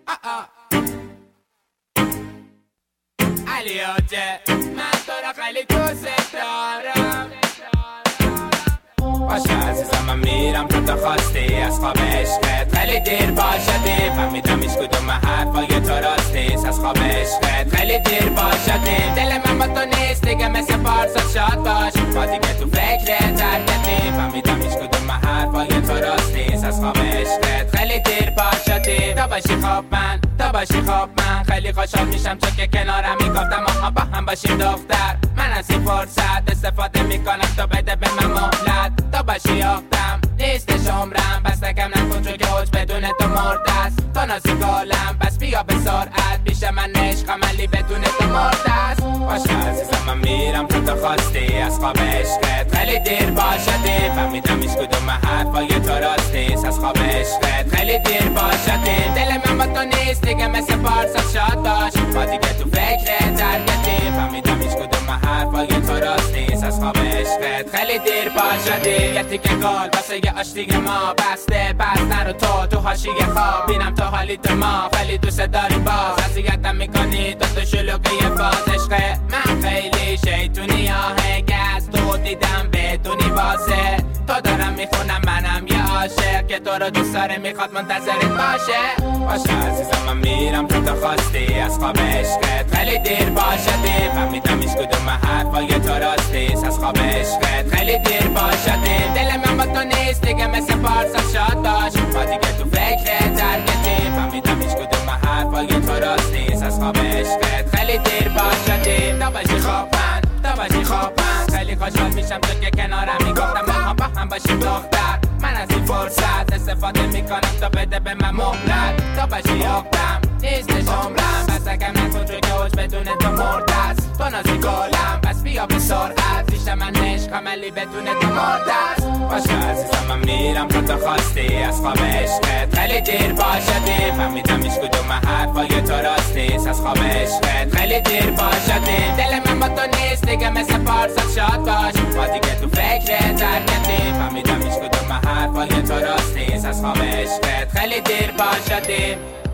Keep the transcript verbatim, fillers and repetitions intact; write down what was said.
علی آجه من تو را خیلی دوست دارم. باشه عزیزم من میرم تو تا خواستی از خواب عشقت خیلی دیر باشدی فهمیدم ایش کدوم حرفای تو راستیست از خواب عشقت خیلی دیر باشدی دل من با تو نیست دیگه مثل پارسال شاد باش ما دیگه تو فکر ترکتی فهمیدم ایش کدوم حرفای تو راستیست از خواب عشقت خیلی دیر باشدی تا باشی خواب من تا باشی خواب من خیلی خوشحال میشم چون که کنارم میگفتم آها با هم باشیم دختر من از این فرصت استفاده میکنم تا بده به من مهلت تا باشی آختم نیستش عمرم بس نکم نکن چون که حوج بدون تو مرده است تو نازی گالم بس بیا به سرعت پیش من عشقم علی بدون تو مرده است باشه عزیزم من میرم تو تا خواستی از خواب عشقت خیلی دیر باشدی فهمیدم ایش کدوم حرفای تو راستیست از خواب عشقت خیلی دیر باشدی دل من با تو نیست دیگه مثل پارسال شاد باش ما دیگه تو فکر ترکتی فهمیدم ایش کدوم حرفای تو راستیست از خواب عشقت خیلی دیر باشدی یه تیکه گل واسه یه آشتی ما بسته بس نرو تو تو حاشیه خواب بینم تو حالیت ما خیلی دوست داریم باز اذیتم میکنی تو تو شلوغی باز عشق من خیلی شیطونی آهنگ از تو دیدم بدونی واسه تو دارم میخونم منم یه عاشق که تو رو دوست داره میخواد منتظرت باشه باشه عزیزم من میرم تو تا خواستی از خواب عشقت خیلی دیر باشدی فهمیدم ایش کدوم حرفای تو راستیست از خواب عشقت خیلی دیر باشدی دل من با تو نیست دیگه مثل پارسال شاد باش ما دیگه تو فکر ترکتی فهمیدم ایش کدوم حرفای تو راستیست از خواب عشقت خیلی دیر باشدی تا باشی خواب من تا باشی خواب من خیلی خوشحال میشم تو که کنارم میگفتم ما با هم باشیم دختر من از این فرصت استفاده میکنم تا بده به من مهلت تا باشی آختم نیستش عمرم بس نکم نکن چون که حوج بدون تو مرده است تو نازی گلم بس بیا به سرعت پیش من عشقم علی بدون تو مرده است باشه عزیزم من میرم تو تا خواستی از خواب عشقت خیلی دیر باشدی فهمیدم ایش کدوم حرفای تو راستیست از خواب عشقت خیلی دیر باشدی دل من با تو نیست دیگه مثل پارسال شاد باش ما دیگه تو فکر ترکتی فهمیدم ایش کدوم حرفای تو راستیست از خواب عشقت خیلی دیر باشدی